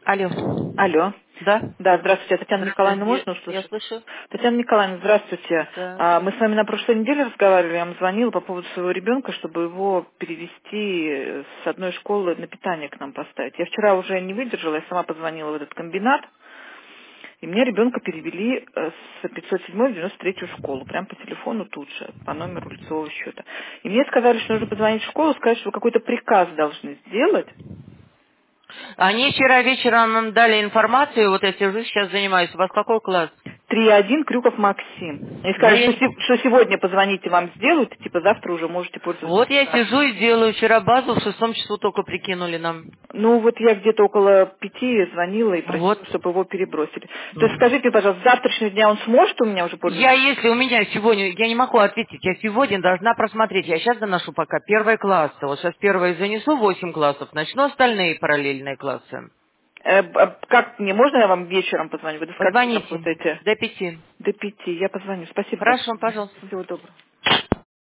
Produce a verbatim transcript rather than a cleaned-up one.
Алло. Алло. Да? Да, здравствуйте. Татьяна Николаевна, Здравствуйте. можно Я услышать? слышу. Татьяна Николаевна, здравствуйте. Да. А, Мы с вами на прошлой неделе разговаривали, я вам звонила по поводу своего ребенка, чтобы его перевести с одной школы на питание к нам поставить. Я вчера уже не выдержала, я сама позвонила в этот комбинат, и мне ребенка перевели э, с пятьсот седьмой в девяносто третью школу, прямо по телефону тут же, по номеру лицевого счета. И мне сказали, что нужно позвонить в школу, сказать, что вы какой-то приказ должны сделать. Они вчера вечером нам дали информацию, вот я сижу, сейчас занимаюсь. У вас какой класс? три один Крюков Максим. Они Ну, сказали, я... что, се- что сегодня позвоните, вам сделают, и типа завтра уже можете пользоваться Вот я приказ. сижу и делаю. Вчера базу в шестом часу только прикинули нам. Ну вот я где-то около пяти звонила и Вот. просила, чтобы его перебросили. То есть Ну. скажите, мне, пожалуйста, с завтрашнего дня он сможет у меня уже Я, пользоваться? если у меня сегодня, я не могу ответить, я сегодня должна просмотреть. Я сейчас доношу пока первые классы. Вот сейчас первые занесу, восемь классов, начну остальные параллельные классы. Э, б- а как мне, можно я вам вечером позвоню? Вы до скольки Позвоните работаете? до пяти. До пяти. Я позвоню. Спасибо Хорошо, большое. пожалуйста. Всего доброго.